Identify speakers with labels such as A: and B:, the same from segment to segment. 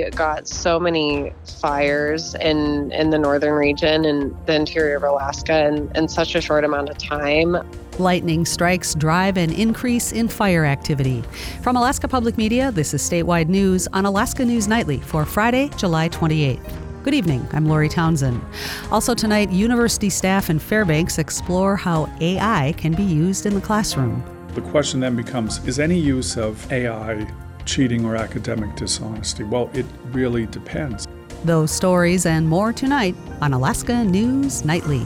A: got so many fires in the northern region and the interior of Alaska in such a short amount of time.
B: Lightning strikes drive an increase in fire activity. From Alaska Public Media, this is Statewide News on Alaska News Nightly for Friday, July 28th. Good evening, I'm Lori Townsend. Also tonight, university staff in Fairbanks explore how AI can be used in the classroom.
C: The question then becomes, is any use of AI cheating or academic dishonesty? Well, it really depends.
B: Those stories and more tonight on Alaska News Nightly.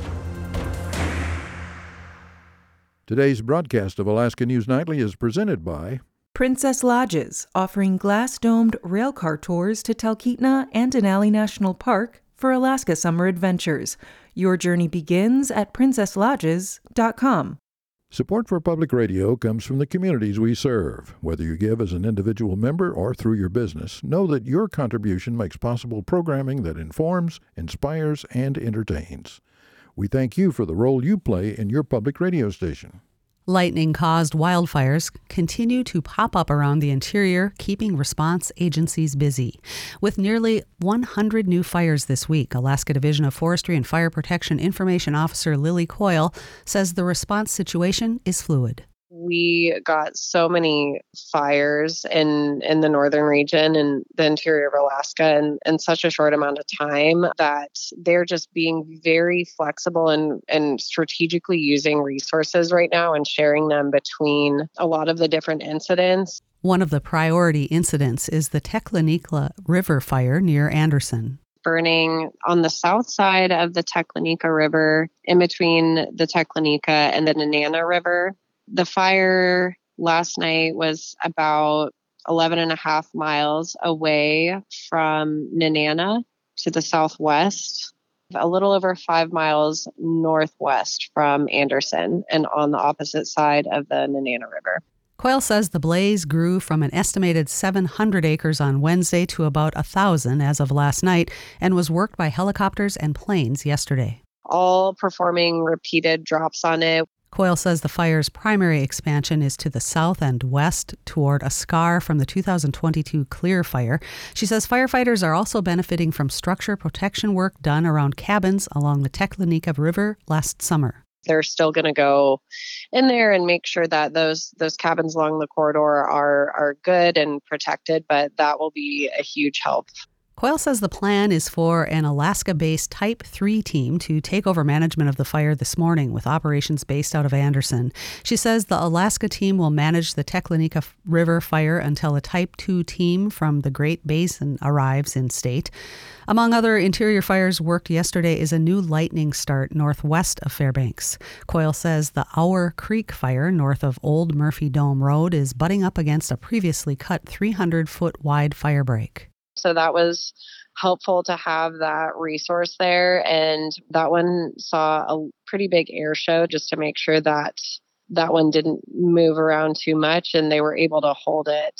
D: Today's broadcast of Alaska News Nightly is presented by
E: Princess Lodges, offering glass-domed railcar tours to Talkeetna and Denali National Park for Alaska summer adventures. Your journey begins at princesslodges.com.
D: Support for public radio comes from the communities we serve. Whether you give as an individual member or through your business, know that your contribution makes possible programming that informs, inspires, and entertains. We thank you for the role you play in your public radio station.
B: Lightning-caused wildfires continue to pop up around the interior, keeping response agencies busy. With nearly 100 new fires this week, Alaska Division of Forestry and Fire Protection Information Officer Lily Coyle says the response situation is fluid.
A: We got so many fires in the northern region and the interior of Alaska in such a short amount of time that they're just being very flexible and strategically using resources right now and sharing them between a lot of the different incidents.
B: One of the priority incidents is the Teklanika River fire near Anderson.
A: Burning on the south side of the Teklanika River, in between the Teklanika and the Nenana River. The fire last night was about 11 and a half miles away from Nenana to the southwest, a little over 5 miles northwest from Anderson and on the opposite side of the Nenana River.
B: Coyle says the blaze grew from an estimated 700 acres on Wednesday to about 1,000 as of last night and was worked by helicopters and planes yesterday.
A: All performing repeated drops on it.
B: Coyle says the fire's primary expansion is to the south and west toward a scar from the 2022 Clear Fire. She says firefighters are also benefiting from structure protection work done around cabins along the Teklanika River last summer.
A: They're still going to go in there and make sure that those cabins along the corridor are good and protected, but that will be a huge help.
B: Coyle says the plan is for an Alaska-based Type 3 team to take over management of the fire this morning with operations based out of Anderson. She says the Alaska team will manage the Teklanika River fire until a Type 2 team from the Great Basin arrives in state. Among other interior fires worked yesterday is a new lightning start northwest of Fairbanks. Coyle says the Ower Creek fire north of Old Murphy Dome Road is butting up against a previously cut 300-foot wide fire break.
A: So that was helpful to have that resource there. And that one saw a pretty big air show just to make sure that that one didn't move around too much. And they were able to hold it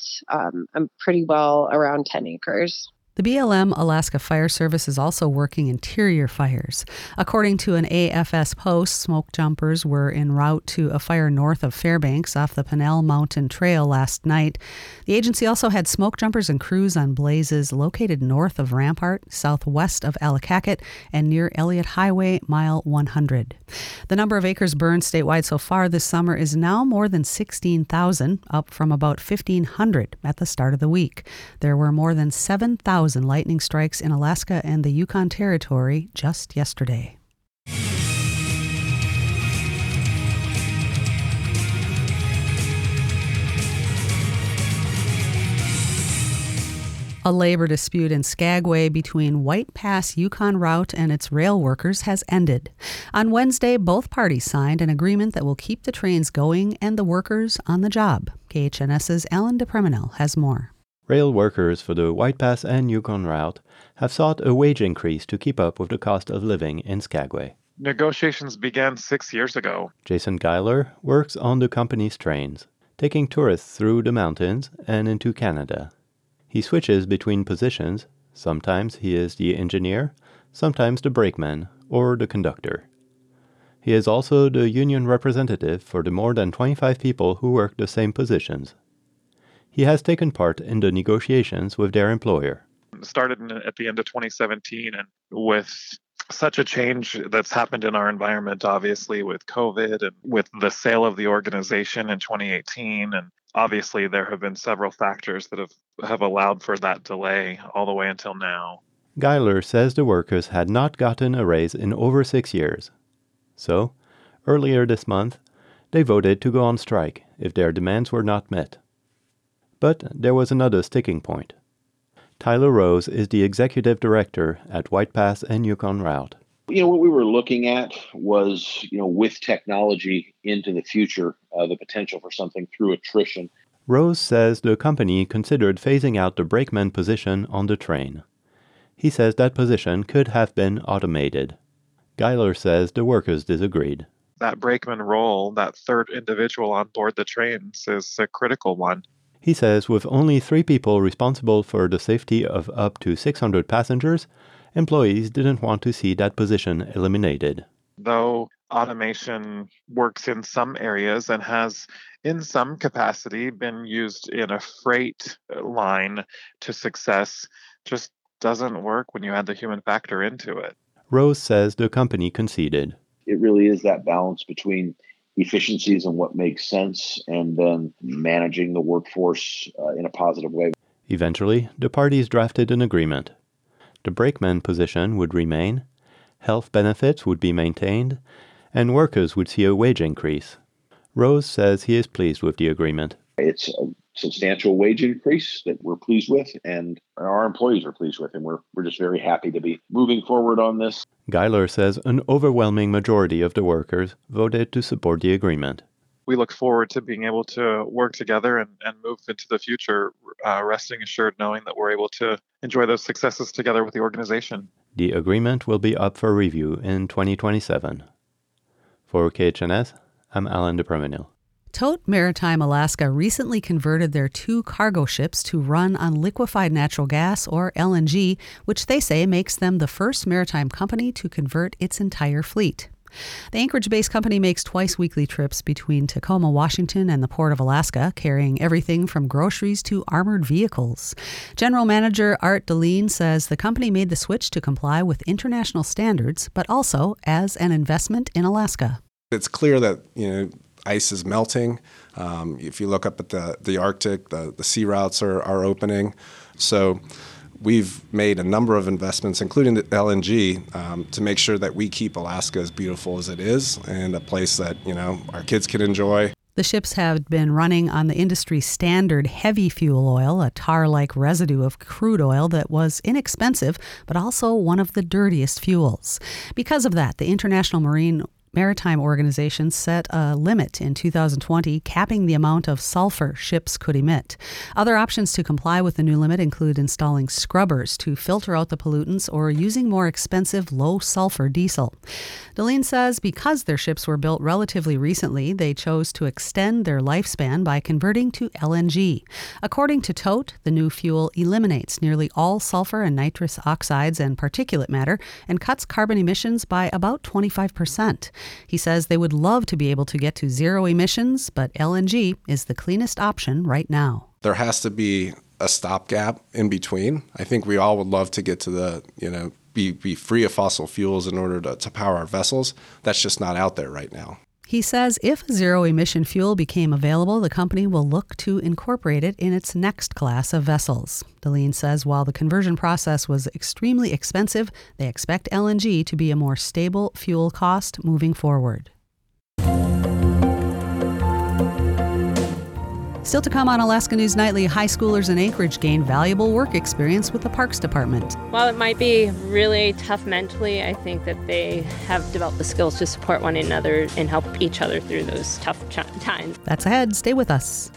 A: pretty well around 10 acres.
B: The BLM Alaska Fire Service is also working interior fires. According to an AFS post, smoke jumpers were en route to a fire north of Fairbanks off the Pinnell Mountain Trail last night. The agency also had smoke jumpers and crews on blazes located north of Rampart, southwest of Allakaket, and near Elliott Highway, mile 100. The number of acres burned statewide so far this summer is now more than 16,000, up from about 1,500 at the start of the week. There were more than 7,000 lightning strikes in Alaska and the Yukon Territory just yesterday. A labor dispute in Skagway between White Pass Yukon Route and its rail workers has ended. On Wednesday, both parties signed an agreement that will keep the trains going and the workers on the job. KHNS's Alan DePreminel has more.
F: Rail workers for the White Pass and Yukon route have sought a wage increase to keep up with the cost of living in Skagway.
G: Negotiations began 6 years ago.
F: Jason Geiler works on the company's trains, taking tourists through the mountains and into Canada. He switches between positions. Sometimes he is the engineer, sometimes the brakeman or the conductor. He is also the union representative for the more than 25 people who work the same positions. He has taken part in the negotiations with their employer.
G: It started at the end of 2017, and with such a change that's happened in our environment, obviously with COVID and with the sale of the organization in 2018, and obviously there have been several factors that have allowed for that delay all the way until now.
F: Geiler says the workers had not gotten a raise in over 6 years. So, earlier this month, they voted to go on strike if their demands were not met. But there was another sticking point. Tyler Rose is the executive director at White Pass and Yukon Route.
H: What we were looking at was, with technology into the future, the potential for something through attrition.
F: Rose says the company considered phasing out the brakeman position on the train. He says that position could have been automated. Geiler says the workers disagreed.
G: That brakeman role, that third individual on board the trains, is a critical one.
F: He says with only 3 people responsible for the safety of up to 600 passengers, employees didn't want to see that position eliminated.
G: Though automation works in some areas and has, in some capacity, been used in a freight line to success, just doesn't work when you add the human factor into it.
F: Rose says the company conceded.
H: It really is that balance between efficiencies and what makes sense, and then managing the workforce in a positive way.
F: Eventually, the parties drafted an agreement. The brakeman position would remain, health benefits would be maintained, and workers would see a wage increase. Rose says he is pleased with the agreement.
H: It's a substantial wage increase that we're pleased with, and our employees are pleased with, and we're just very happy to be moving forward on this.
F: Geiler says an overwhelming majority of the workers voted to support the agreement.
G: We look forward to being able to work together and move into the future, resting assured knowing that we're able to enjoy those successes together with the organization.
F: The agreement will be up for review in 2027. For KHNS, I'm Alan DePerminil.
B: Tote Maritime Alaska recently converted their 2 cargo ships to run on liquefied natural gas, or LNG, which they say makes them the first maritime company to convert its entire fleet. The Anchorage-based company makes twice-weekly trips between Tacoma, Washington, and the Port of Alaska, carrying everything from groceries to armored vehicles. General Manager Art Deline says the company made the switch to comply with international standards, but also as an investment in Alaska.
I: It's clear that, ice is melting. If you look up at the Arctic, the sea routes are opening. So we've made a number of investments, including the LNG, to make sure that we keep Alaska as beautiful as it is and a place that, our kids can enjoy.
B: The ships have been running on the industry standard heavy fuel oil, a tar-like residue of crude oil that was inexpensive, but also one of the dirtiest fuels. Because of that, the International Maritime Organization set a limit in 2020, capping the amount of sulfur ships could emit. Other options to comply with the new limit include installing scrubbers to filter out the pollutants or using more expensive low-sulfur diesel. Deline says because their ships were built relatively recently, they chose to extend their lifespan by converting to LNG. According to Tote, the new fuel eliminates nearly all sulfur and nitrous oxides and particulate matter and cuts carbon emissions by about 25%. He says they would love to be able to get to zero emissions, but LNG is the cleanest option right now.
I: There has to be a stopgap in between. I think we all would love to get to be free of fossil fuels in order to power our vessels. That's just not out there right now.
B: He says if zero-emission fuel became available, the company will look to incorporate it in its next class of vessels. Deline says while the conversion process was extremely expensive, they expect LNG to be a more stable fuel cost moving forward. Still to come on Alaska News Nightly, high schoolers in Anchorage gain valuable work experience with the Parks Department.
J: While it might be really tough mentally, I think that they have developed the skills to support one another and help each other through those tough times.
B: That's ahead. Stay with us.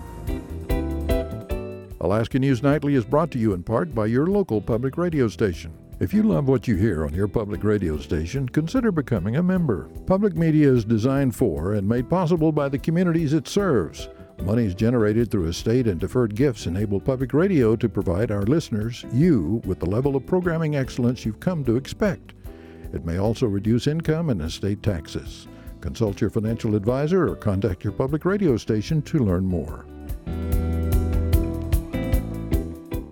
D: Alaska News Nightly is brought to you in part by your local public radio station. If you love what you hear on your public radio station, consider becoming a member. Public media is designed for and made possible by the communities it serves. Monies generated through estate and deferred gifts enable public radio to provide our listeners, you, with the level of programming excellence you've come to expect. It may also reduce income and estate taxes. Consult your financial advisor or contact your public radio station to learn more.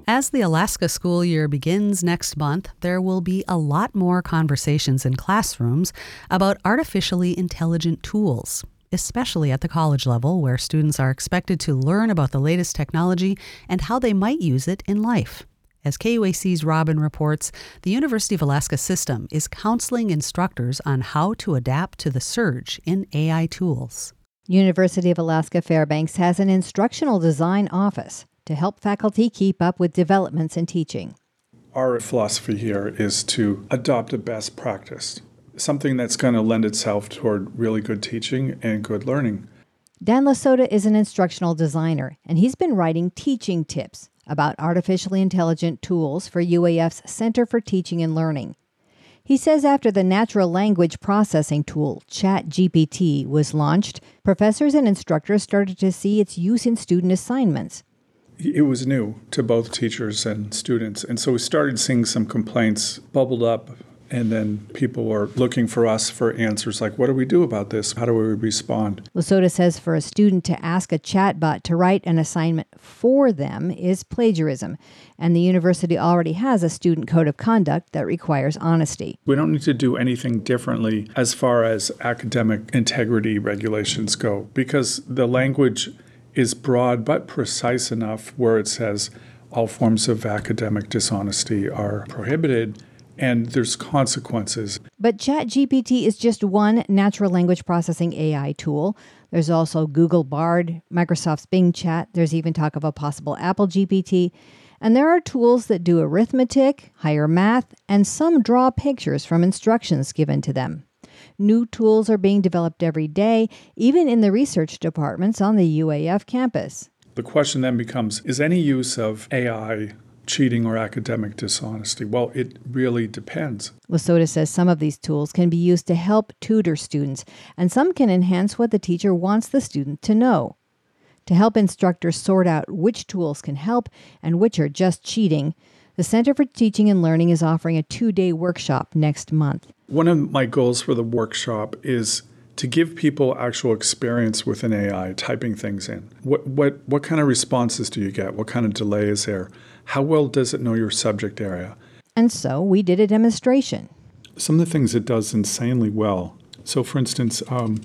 B: As the Alaska school year begins next month, there will be a lot more conversations in classrooms about artificially intelligent tools, especially at the college level, where students are expected to learn about the latest technology and how they might use it in life. As KUAC's Robin reports, the University of Alaska system is counseling instructors on how to adapt to the surge in AI tools.
K: University of Alaska Fairbanks has an instructional design office to help faculty keep up with developments in teaching.
C: Our philosophy here is to adopt a best practice, something that's going to lend itself toward really good teaching and good learning.
K: Dan Lasota is an instructional designer, and he's been writing teaching tips about artificially intelligent tools for UAF's Center for Teaching and Learning. He says after the natural language processing tool, ChatGPT, was launched, professors and instructors started to see its use in student assignments.
C: It was new to both teachers and students, and so we started seeing some complaints bubbled up. And then people were looking for us for answers like, what do we do about this? How do we respond?
K: Lasota says for a student to ask a chatbot to write an assignment for them is plagiarism, and the university already has a student code of conduct that requires honesty.
C: We don't need to do anything differently as far as academic integrity regulations go, because the language is broad but precise enough where it says all forms of academic dishonesty are prohibited. And there's consequences.
K: But ChatGPT is just one natural language processing AI tool. There's also Google Bard, Microsoft's Bing Chat. There's even talk of a possible Apple GPT. And there are tools that do arithmetic, higher math, and some draw pictures from instructions given to them. New tools are being developed every day, even in the research departments on the UAF campus.
C: The question then becomes, is any use of AI cheating or academic dishonesty? Well, it really depends.
K: Lasota says some of these tools can be used to help tutor students, and some can enhance what the teacher wants the student to know. To help instructors sort out which tools can help and which are just cheating, the Center for Teaching and Learning is offering a 2-day workshop next month.
C: One of my goals for the workshop is to give people actual experience with an AI, typing things in. What kind of responses do you get? What kind of delay is there? How well does it know your subject area?
K: And so we did a demonstration.
C: Some of the things it does insanely well. So, for instance,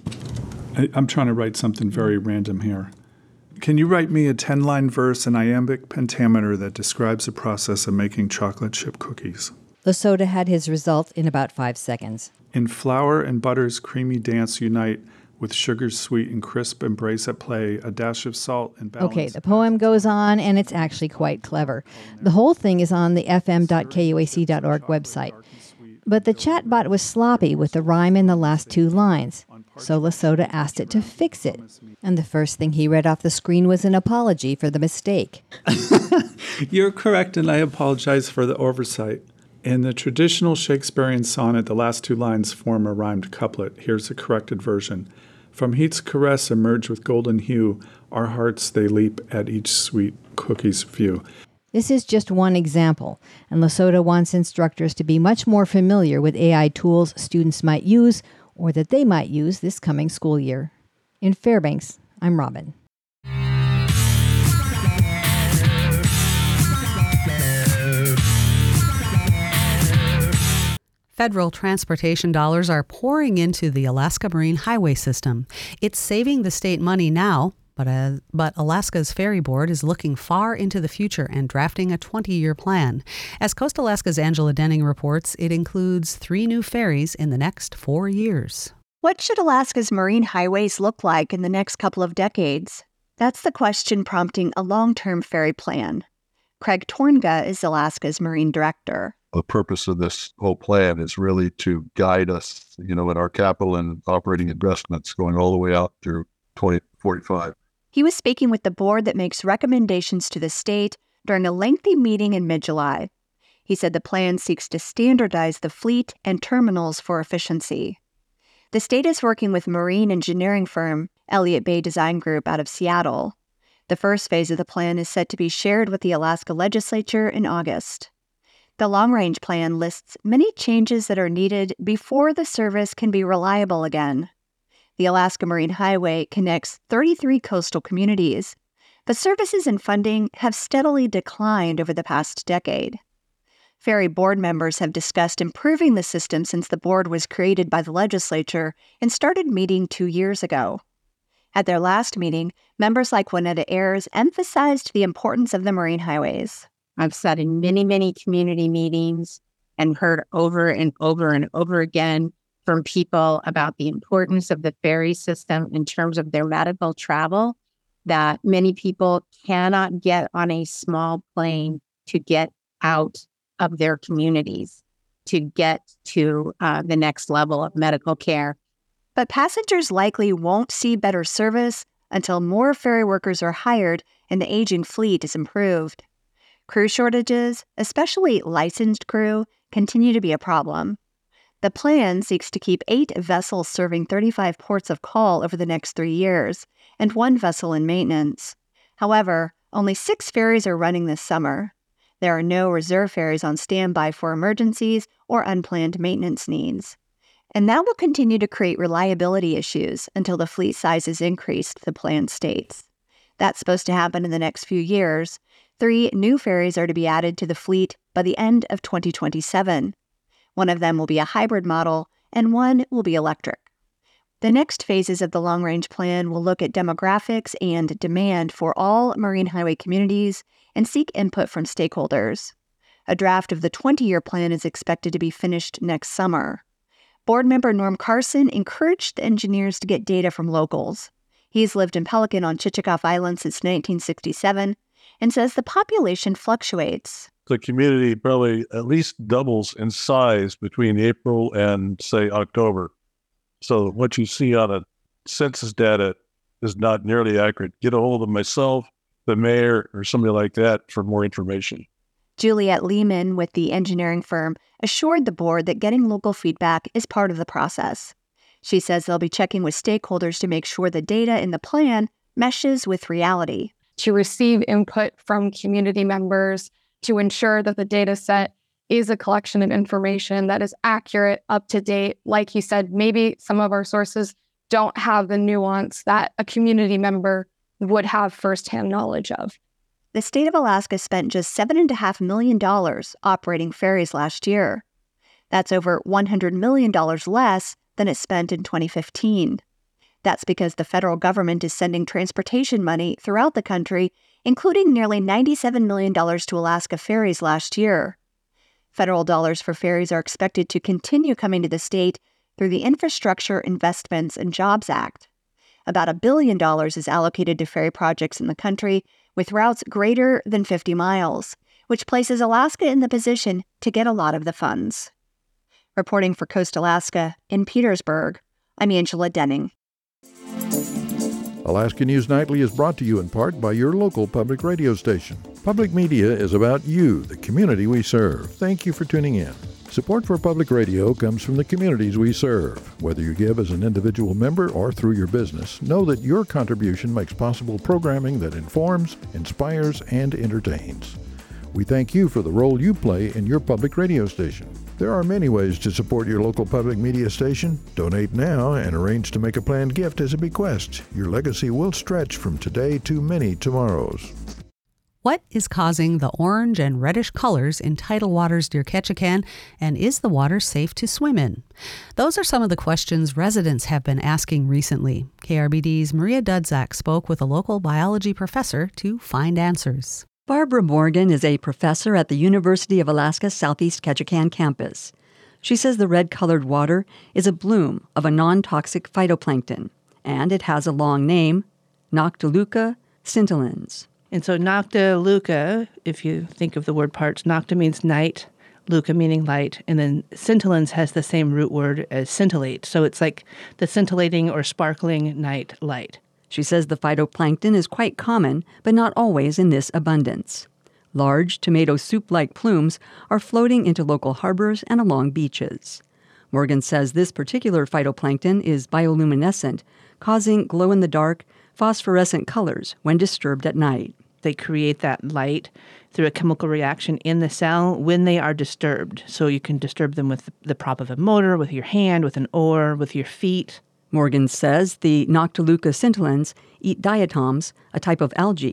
C: I'm trying to write something very random here. Can you write me a 10-line verse in iambic pentameter that describes the process of making chocolate chip cookies?
K: Lasota had his result in about 5 seconds.
C: In flour and butter's creamy dance unite, with sugar's sweet and crisp embrace at play, a dash of salt and balance.
K: Okay, the poem goes on, and it's actually quite clever. The whole thing is on the fm.kuac.org website. But the chatbot was sloppy with the rhyme in the last 2 lines, so Lasota asked it to fix it. And the first thing he read off the screen was an apology for the mistake.
C: You're correct, and I apologize for the oversight. In the traditional Shakespearean sonnet, the last 2 lines form a rhymed couplet. Here's the corrected version. From heat's caress emerge with golden hue, our hearts they leap at each sweet cookie's view.
K: This is just one example, and Lasota wants instructors to be much more familiar with AI tools students might use or that they might use this coming school year. In Fairbanks, I'm Robin.
B: Federal transportation dollars are pouring into the Alaska Marine Highway system. It's saving the state money now, but Alaska's Ferry Board is looking far into the future and drafting a 20-year plan. As Coast Alaska's Angela Denning reports, it includes 3 new ferries in the next 4 years.
L: What should Alaska's marine highways look like in the next couple of decades? That's the question prompting a long-term ferry plan. Craig Tornga is Alaska's marine director.
M: The purpose of this whole plan is really to guide us, in our capital and operating investments going all the way out through 2045.
L: He was speaking with the board that makes recommendations to the state during a lengthy meeting in mid-July. He said the plan seeks to standardize the fleet and terminals for efficiency. The state is working with marine engineering firm Elliott Bay Design Group out of Seattle. The first phase of the plan is set to be shared with the Alaska legislature in August. The long-range plan lists many changes that are needed before the service can be reliable again. The Alaska Marine Highway connects 33 coastal communities, but services and funding have steadily declined over the past decade. Ferry board members have discussed improving the system since the board was created by the legislature and started meeting 2 years ago. At their last meeting, members like Juanetta Ayers emphasized the importance of the marine highways.
N: I've sat in many, many community meetings and heard over and over and over again from people about the importance of the ferry system in terms of their medical travel, that many people cannot get on a small plane to get out of their communities, to get to the next level of medical care.
L: But passengers likely won't see better service until more ferry workers are hired and the aging fleet is improved. Crew shortages, especially licensed crew, continue to be a problem. The plan seeks to keep 8 vessels serving 35 ports of call over the next 3 years, and 1 vessel in maintenance. However, only 6 ferries are running this summer. There are no reserve ferries on standby for emergencies or unplanned maintenance needs. And that will continue to create reliability issues until the fleet size is increased, the plan states. That's supposed to happen in the next few years. 3 new ferries are to be added to the fleet by the end of 2027. One of them will be a hybrid model, and 1 will be electric. The next phases of the long-range plan will look at demographics and demand for all marine highway communities and seek input from stakeholders. A draft of the 20-year plan is expected to be finished next summer. Board member Norm Carson encouraged the engineers to get data from locals. He's lived in Pelican on Chichagof Island since 1967 and says the population fluctuates.
M: The community probably at least doubles in size between April and, say, October. So what you see on a census data is not nearly accurate. Get a hold of myself, the mayor, or somebody like that for more information.
L: Juliette Lehman with the engineering firm assured the board that getting local feedback is part of the process. She says they'll be checking with stakeholders to make sure the data in the plan meshes with reality.
O: To receive input from community members to ensure that the data set is a collection of information that is accurate, up to date. Like you said, maybe some of our sources don't have the nuance that a community member would have firsthand knowledge of.
L: The state of Alaska spent just $7.5 million operating ferries last year. That's over $100 million less than it spent in 2015. That's because the federal government is sending transportation money throughout the country, including nearly $97 million to Alaska ferries last year. Federal dollars for ferries are expected to continue coming to the state through the Infrastructure Investments and Jobs Act. About $1 billion is allocated to ferry projects in the country with routes greater than 50 miles, which places Alaska in the position to get a lot of the funds. Reporting for Coast Alaska in Petersburg, I'm Angela Denning.
D: Alaska News Nightly is brought to you in part by your local public radio station. Public media is about you, the community we serve. Thank you for tuning in. Support for public radio comes from the communities we serve. Whether you give as an individual member or through your business, know that your contribution makes possible programming that informs, inspires, and entertains. We thank you for the role you play in your public radio station. There are many ways to support your local public media station. Donate now and arrange to make a planned gift as a bequest. Your legacy will stretch from today to many tomorrows.
B: What is causing the orange and reddish colors in tidal waters near Ketchikan, and is the water safe to swim in? Those are some of the questions residents have been asking recently. KRBD's Maria Dudzak spoke with a local biology professor to find answers.
P: Barbara Morgan is a professor at the University of Alaska Southeast Ketchikan campus. She says the red-colored water is a bloom of a non-toxic phytoplankton, and it has a long name, Noctiluca scintillans.
Q: And so Noctiluca, if you think of the word parts, Nocta means night, Luca meaning light, and then scintillans has the same root word as scintillate. So it's like the scintillating or sparkling night light.
P: She says the phytoplankton is quite common, but not always in this abundance. Large tomato soup-like plumes are floating into local harbors and along beaches. Morgan says this particular phytoplankton is bioluminescent, causing glow-in-the-dark, phosphorescent colors when disturbed at night.
Q: They create that light through a chemical reaction in the cell when they are disturbed. So you can disturb them with the prop of a motor, with your hand, with an oar, with your feet.
P: Morgan says the Noctiluca scintillans eat diatoms, a type of algae,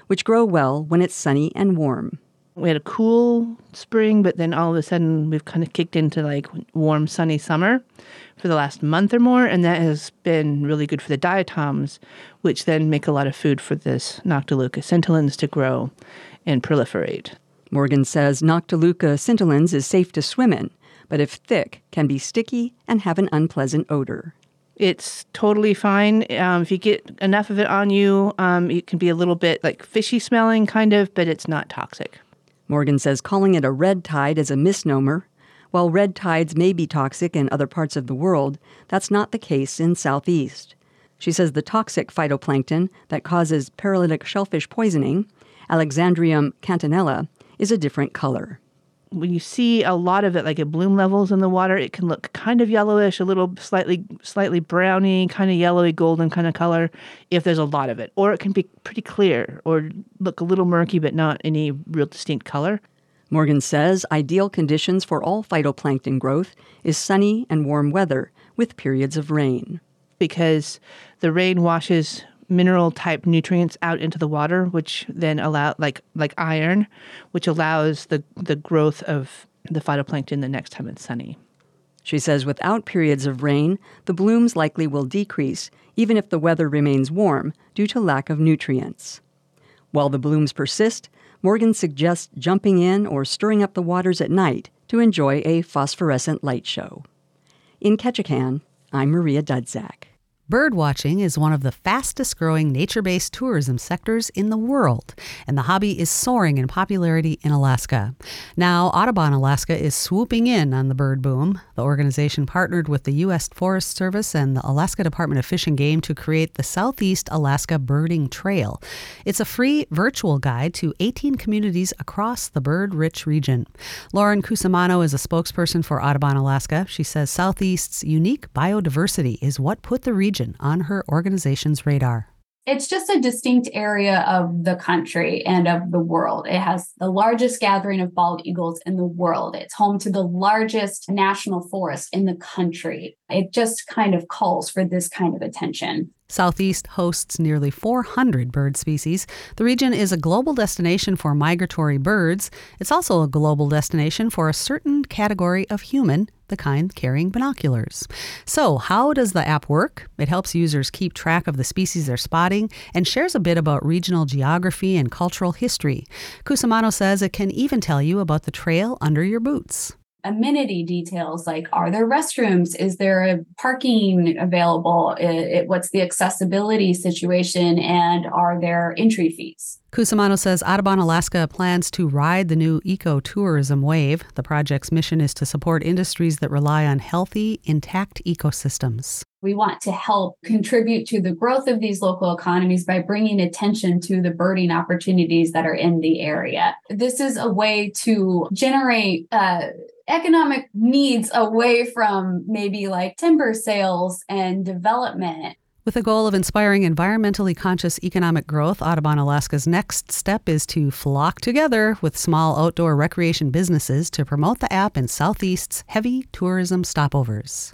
P: which grow well when it's sunny and warm.
Q: We had a cool spring, but then all of a sudden we've kind of kicked into like warm, sunny summer for the last month or more, and that has been really good for the diatoms, which then make a lot of food for this Noctiluca scintillans to grow and proliferate.
P: Morgan says Noctiluca scintillans is safe to swim in, but if thick, can be sticky and have an unpleasant odor.
Q: It's totally fine. If you get enough of it on you, it can be a little bit like fishy smelling, kind of, but it's not toxic.
P: Morgan says calling it a red tide is a misnomer. While red tides may be toxic in other parts of the world, that's not the case in Southeast. She says the toxic phytoplankton that causes paralytic shellfish poisoning, Alexandrium cantonella, is a different color.
Q: When you see a lot of it, like at bloom levels in the water, it can look kind of yellowish, a little slightly browny, kind of yellowy, golden kind of color if there's a lot of it. Or it can be pretty clear or look a little murky but not any real distinct color.
P: Morgan says ideal conditions for all phytoplankton growth is sunny and warm weather with periods of rain.
Q: Because the rain washes mineral-type nutrients out into the water, which then allow, like iron, which allows the growth of the phytoplankton the next time it's sunny.
P: She says without periods of rain, the blooms likely will decrease, even if the weather remains warm, due to lack of nutrients. While the blooms persist, Morgan suggests jumping in or stirring up the waters at night to enjoy a phosphorescent light show. In Ketchikan, I'm Maria Dudzak.
B: Birdwatching is one of the fastest-growing nature-based tourism sectors in the world, and the hobby is soaring in popularity in Alaska. Now, Audubon Alaska is swooping in on the bird boom. The organization partnered with the U.S. Forest Service and the Alaska Department of Fish and Game to create the Southeast Alaska Birding Trail. It's a free virtual guide to 18 communities across the bird-rich region. Lauren Cusimano is a spokesperson for Audubon Alaska. She says Southeast's unique biodiversity is what put the region on her organization's radar.
R: It's just a distinct area of the country and of the world. It has the largest gathering of bald eagles in the world. It's home to the largest national forest in the country. It just kind of calls for this kind of attention.
B: Southeast hosts nearly 400 bird species. The region is a global destination for migratory birds. It's also a global destination for a certain category of human, the kind carrying binoculars. So, how does the app work? It helps users keep track of the species they're spotting and shares a bit about regional geography and cultural history. Cusimano says it can even tell you about the trail under your boots.
R: Amenity details like, are there restrooms? Is there a parking available? What's the accessibility situation? And are there entry fees?
B: Cusimano says Audubon Alaska plans to ride the new ecotourism wave. The project's mission is to support industries that rely on healthy, intact ecosystems.
R: We want to help contribute to the growth of these local economies by bringing attention to the birding opportunities that are in the area. This is a way to generate economic needs away from maybe like timber sales and development.
B: With the goal of inspiring environmentally conscious economic growth, Audubon Alaska's next step is to flock together with small outdoor recreation businesses to promote the app in Southeast's heavy tourism stopovers.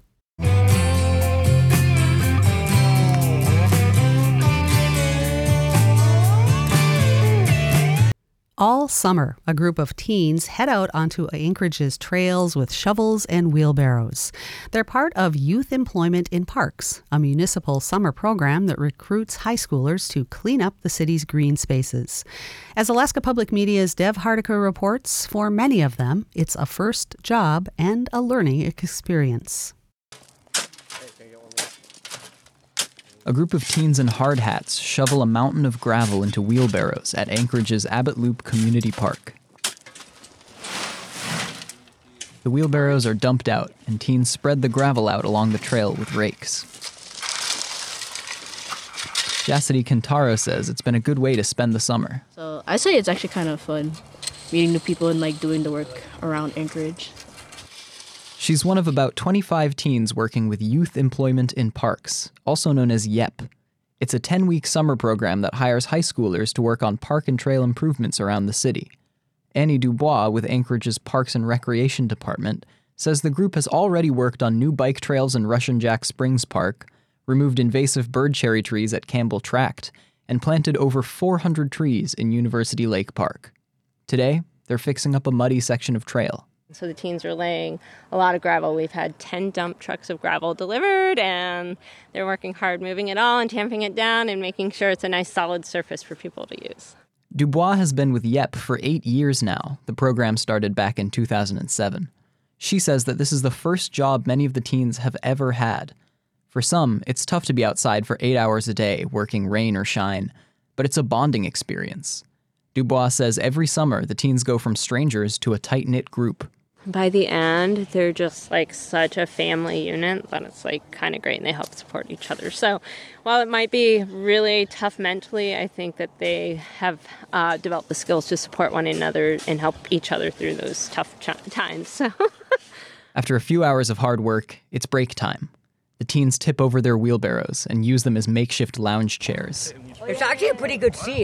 B: All summer, a group of teens head out onto Anchorage's trails with shovels and wheelbarrows. They're part of Youth Employment in Parks, a municipal summer program that recruits high schoolers to clean up the city's green spaces. As Alaska Public Media's Dev Hardiker reports, for many of them, it's a first job and a learning experience.
S: A group of teens in hard hats shovel a mountain of gravel into wheelbarrows at Anchorage's Abbott Loop Community Park. The wheelbarrows are dumped out, and teens spread the gravel out along the trail with rakes. Jacity Kintaro says it's been a good way to spend the summer.
T: So I say it's actually kind of fun, meeting new people and like doing the work around Anchorage.
S: She's one of about 25 teens working with Youth Employment in Parks, also known as YEP. It's a 10-week summer program that hires high schoolers to work on park and trail improvements around the city. Annie Dubois with Anchorage's Parks and Recreation Department says the group has already worked on new bike trails in Russian Jack Springs Park, removed invasive bird cherry trees at Campbell Tract, and planted over 400 trees in University Lake Park. Today, they're fixing up a muddy section of trail.
J: So the teens are laying a lot of gravel. We've had 10 dump trucks of gravel delivered, and they're working hard moving it all and tamping it down and making sure it's a nice solid surface for people to use.
S: Dubois has been with YEP for 8 years now. The program started back in 2007. She says that this is the first job many of the teens have ever had. For some, it's tough to be outside for 8 hours a day, working rain or shine, but it's a bonding experience. Dubois says every summer the teens go from strangers to a tight-knit group.
J: By the end, they're just like such a family unit that it's like kind of great, and they help support each other. So while it might be really tough mentally, I think that they have developed the skills to support one another and help each other through those tough times. So
S: After a few hours of hard work, it's break time. The teens tip over their wheelbarrows and use them as makeshift lounge chairs.
U: It's actually a pretty good sea.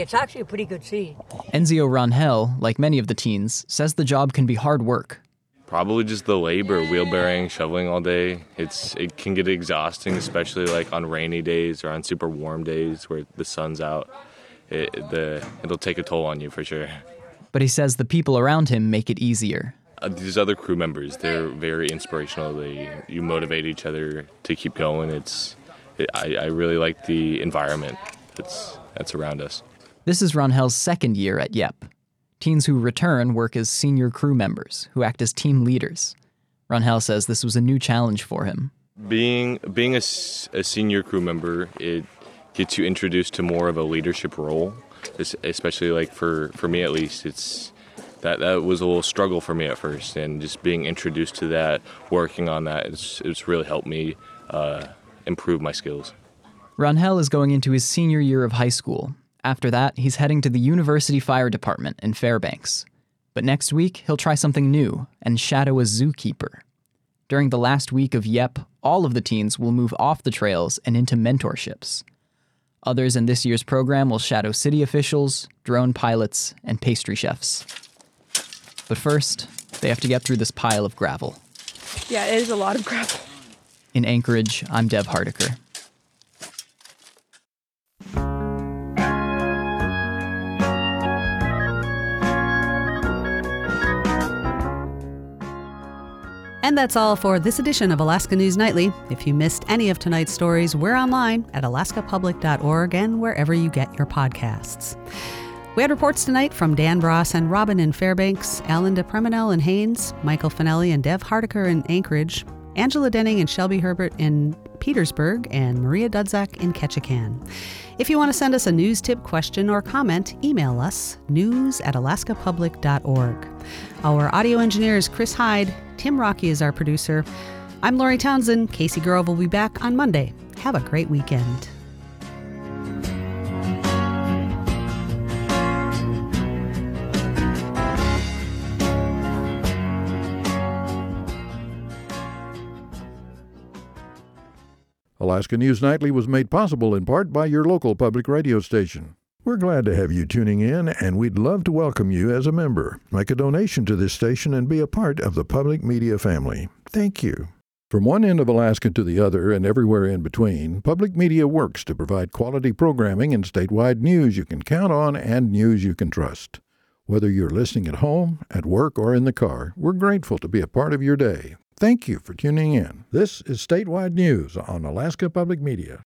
S: Enzio Rangel, like many of the teens, says the job can be hard work.
V: Probably just the labor, wheelbarrowing, shoveling all day. It can get exhausting, especially like on rainy days or on super warm days where the sun's out. It'll take a toll on you for sure.
S: But he says the people around him make it easier.
V: These other crew members, they're very inspirational. You motivate each other to keep going. I really like the environment that's around us.
S: This is Rangel's second year at YEP. Teens who return work as senior crew members, who act as team leaders. Rangel says this was a new challenge for him.
V: Being a senior crew member, it gets you introduced to more of a leadership role, especially like for me at least. That was a little struggle for me at first, and just being introduced to that, working on that, it's really helped me improve my skills.
S: Rangel is going into his senior year of high school. After that, he's heading to the University Fire Department in Fairbanks. But next week, he'll try something new and shadow a zookeeper. During the last week of YEP, all of the teens will move off the trails and into mentorships. Others in this year's program will shadow city officials, drone pilots, and pastry chefs. But first, they have to get through this pile of gravel.
O: Yeah, it is a lot of gravel.
S: In Anchorage, I'm Dev Hardiker.
B: And that's all for this edition of Alaska News Nightly. If you missed any of tonight's stories, we're online at alaskapublic.org and wherever you get your podcasts. We had reports tonight from Dan Bross and Robin in Fairbanks, Alan DePreminel in Haines, Michael Finelli and Dev Hardiker in Anchorage, Angela Denning and Shelby Herbert in Petersburg, and Maria Dudzak in Ketchikan. If you want to send us a news tip, question, or comment, email us news@alaskapublic.org. Our audio engineer is Chris Hyde. Tim Rocky is our producer. I'm Lori Townsend. Casey Grove will be back on Monday. Have a great weekend.
D: Alaska News Nightly was made possible in part by your local public radio station. We're glad to have you tuning in, and we'd love to welcome you as a member. Make a donation to this station and be a part of the public media family. Thank you. From one end of Alaska to the other and everywhere in between, public media works to provide quality programming and statewide news you can count on and news you can trust. Whether you're listening at home, at work, or in the car, we're grateful to be a part of your day. Thank you for tuning in. This is Statewide News on Alaska Public Media.